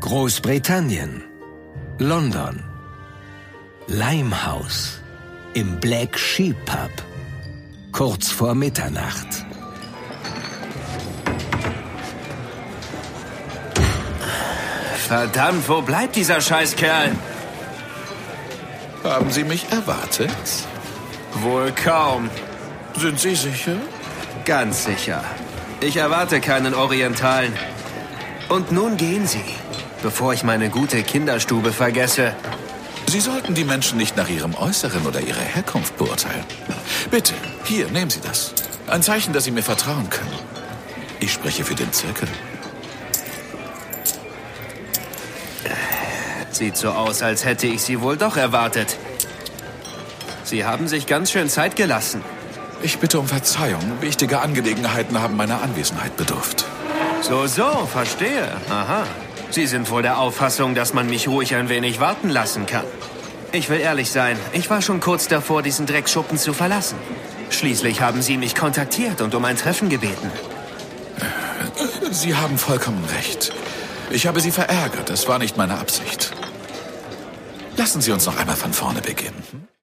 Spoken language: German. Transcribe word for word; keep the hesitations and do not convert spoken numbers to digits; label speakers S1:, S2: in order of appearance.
S1: Großbritannien, London, Limehouse, im Black Sheep Pub, kurz vor Mitternacht.
S2: Verdammt, wo bleibt dieser Scheißkerl?
S3: Haben Sie mich erwartet?
S2: Wohl kaum.
S3: Sind Sie sicher?
S2: Ganz sicher. Ich erwarte keinen Orientalen. Und nun gehen Sie, bevor ich meine gute Kinderstube vergesse.
S3: Sie sollten die Menschen nicht nach ihrem Äußeren oder ihrer Herkunft beurteilen. Bitte, hier, nehmen Sie das. Ein Zeichen, dass Sie mir vertrauen können. Ich spreche für den Zirkel.
S2: Sieht so aus, als hätte ich Sie wohl doch erwartet. Sie haben sich ganz schön Zeit gelassen.
S3: Ich bitte um Verzeihung. Wichtige Angelegenheiten haben meiner Anwesenheit bedurft.
S2: So, so, verstehe. Aha. Sie sind wohl der Auffassung, dass man mich ruhig ein wenig warten lassen kann. Ich will ehrlich sein, ich war schon kurz davor, diesen Dreckschuppen zu verlassen. Schließlich haben Sie mich kontaktiert und um ein Treffen gebeten.
S3: Sie haben vollkommen recht. Ich habe Sie verärgert. Das war nicht meine Absicht. Lassen Sie uns noch einmal von vorne beginnen.